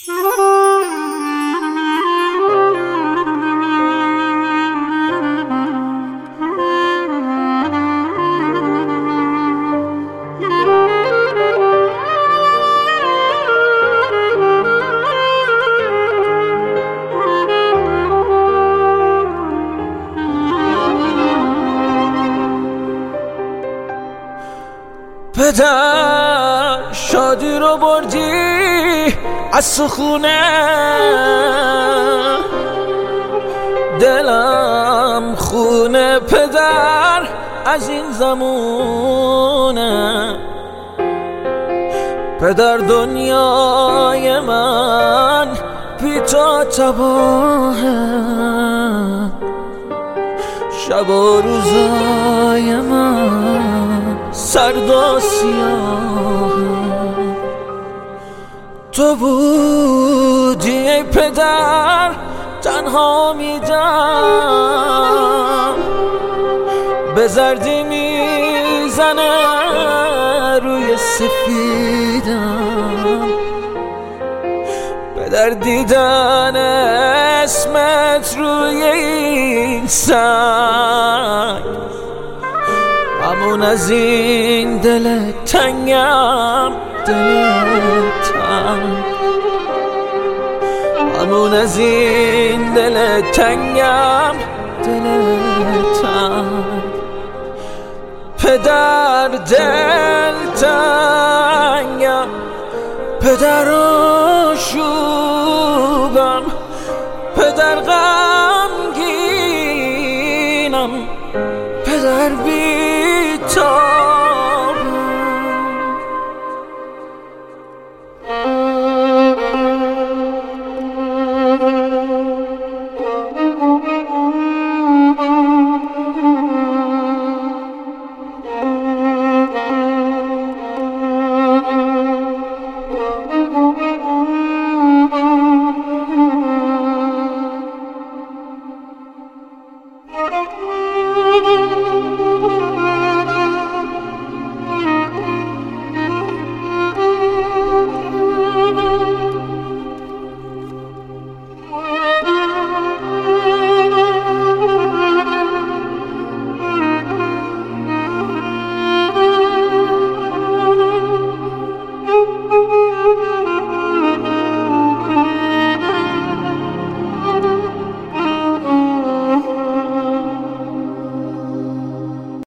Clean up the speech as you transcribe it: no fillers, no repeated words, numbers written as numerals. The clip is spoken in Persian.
پدر شادی رو بردی از تو خونه، دلم خونه پدر از این زمونه. پدر دنیای من بی تو تباهه، شب و روزای من سرد و سیاهه. تو بودی ای پدر تنها میدم، به زردی میزنه روی سفیدم. پدر دیدن اسمت روی این سنگ، همون از این دل تنگم، دل تنگ، همون از این دل تنگم، دل تنگ. پدر دل تنگم، پدر آشوبم، پدر غمگینم، پدر بی